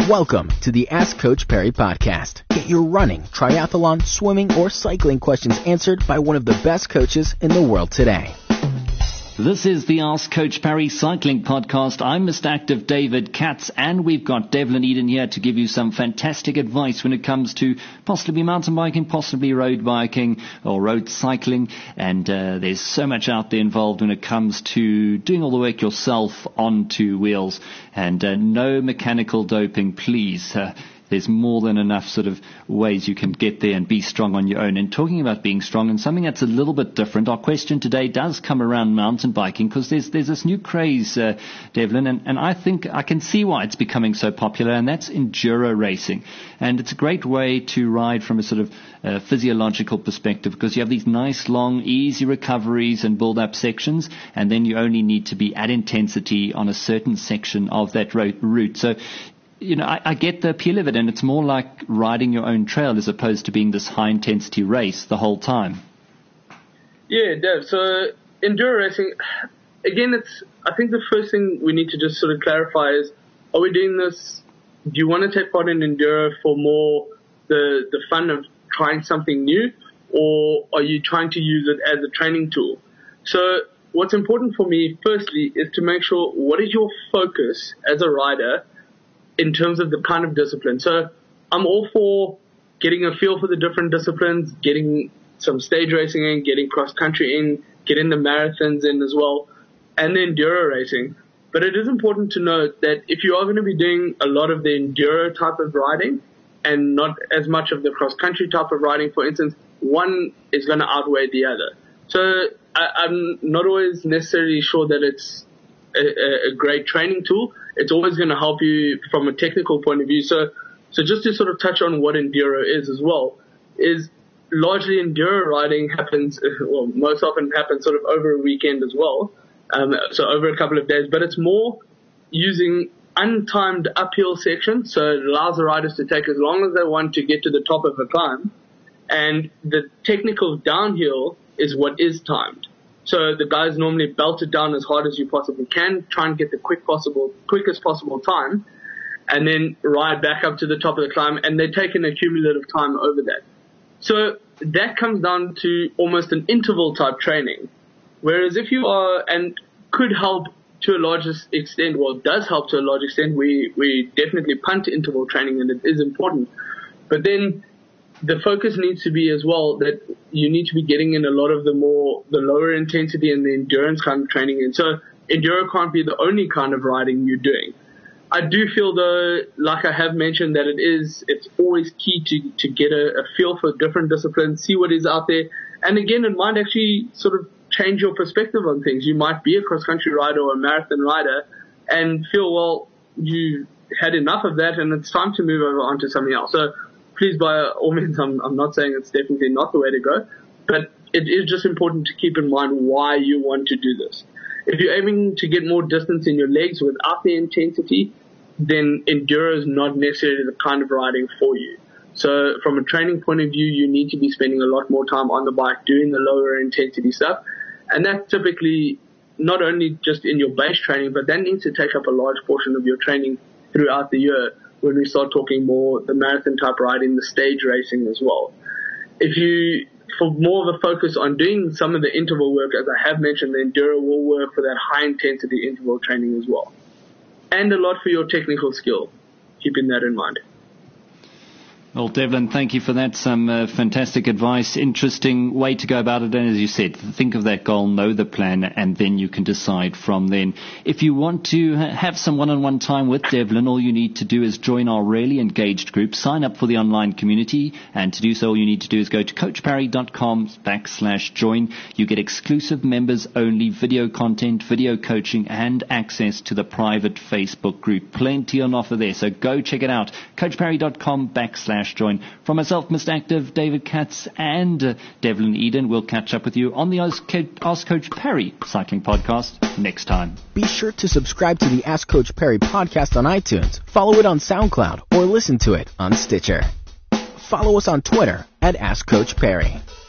Welcome to the Ask Coach Perry podcast. Get your running, triathlon, swimming, or cycling questions answered by one of the best coaches in the world today. This is the Ask Coach Perry Cycling Podcast. I'm Mr. Active David Katz, and we've got Devlin Eden here to give you some fantastic advice when it comes to possibly mountain biking, possibly road biking or road cycling. And there's so much out there involved when it comes to doing all the work yourself on two wheels. And no mechanical doping, please. There's more than enough sort of ways you can get there and be strong on your own. And talking about being strong and something that's a little bit different, our question today does come around mountain biking because there's this new craze, Devlin, and I think I can see why it's becoming so popular, and that's enduro racing. And it's a great way to ride from a sort of physiological perspective because you have these nice, long, easy recoveries and build-up sections, and then you only need to be at intensity on a certain section of that route. So, you know, I get the appeal of it, and it's more like riding your own trail as opposed to being this high-intensity race the whole time. Yeah, Dev. So enduro racing, again, I think the first thing we need to just sort of clarify is, are we doing this, do you want to take part in enduro for more the fun of trying something new, or are you trying to use it as a training tool? So what's important for me, firstly, is to make sure what is your focus as a rider in terms of the kind of discipline. So I'm all for getting a feel for the different disciplines, getting some stage racing in, getting cross country in, getting the marathons in as well, and the enduro racing. But it is important to note that if you are going to be doing a lot of the enduro type of riding and not as much of the cross country type of riding, for instance, one is going to outweigh the other. So I'm not always necessarily sure that it's a great training tool. It's always going to help you from a technical point of view. So just to sort of touch on what enduro is as well, is largely enduro riding happens, well, most often happens sort of over a weekend as well. So over a couple of days, but it's more using untimed uphill sections. So it allows the riders to take as long as they want to get to the top of a climb. And the technical downhill is what is timed. So the guys normally belt it down as hard as you possibly can, try and get the quickest possible time, and then ride back up to the top of the climb, and they take an accumulative time over that. So that comes down to almost an interval type training. Whereas if you are, and could help to a large extent, well, does help to a large extent, we definitely punt interval training, and it is important. But then the focus needs to be as well that you need to be getting in a lot of the lower intensity and the endurance kind of training in. So enduro can't be the only kind of riding you're doing. I do feel though, like I have mentioned, that it's always key to get a feel for different disciplines, see what is out there. And again, it might actually sort of change your perspective on things. You might be a cross-country rider or a marathon rider and feel, well, you had enough of that and it's time to move over onto something else. So please, by all means, I'm not saying it's definitely not the way to go, but it is just important to keep in mind why you want to do this. If you're aiming to get more distance in your legs without the intensity, then enduro is not necessarily the kind of riding for you. So from a training point of view, you need to be spending a lot more time on the bike doing the lower intensity stuff. And that's typically not only just in your base training, but that needs to take up a large portion of your training throughout the year when we start talking more the marathon type riding, the stage racing as well. If you, for more of a focus on doing some of the interval work, as I have mentioned, the enduro will work for that high intensity interval training as well. And a lot for your technical skill, keeping that in mind. Well, Devlin, thank you for that. Some fantastic advice. Interesting way to go about it. And as you said, think of that goal, know the plan, and then you can decide from then. If you want to have some one-on-one time with Devlin, all you need to do is join our Really Engaged group, sign up for the online community, and to do so, all you need to do is go to coachparry.com/join. You get exclusive members-only video content, video coaching, and access to the private Facebook group. Plenty on offer there, so go check it out. coachparry.com/join. From myself, Mr. Active, David Katz, and Devlin Eden, we'll catch up with you on the Ask Coach Perry Cycling Podcast next time. Be sure to subscribe to the Ask Coach Perry podcast on iTunes, follow it on SoundCloud, or listen to it on Stitcher. Follow us on Twitter at Ask Coach Perry.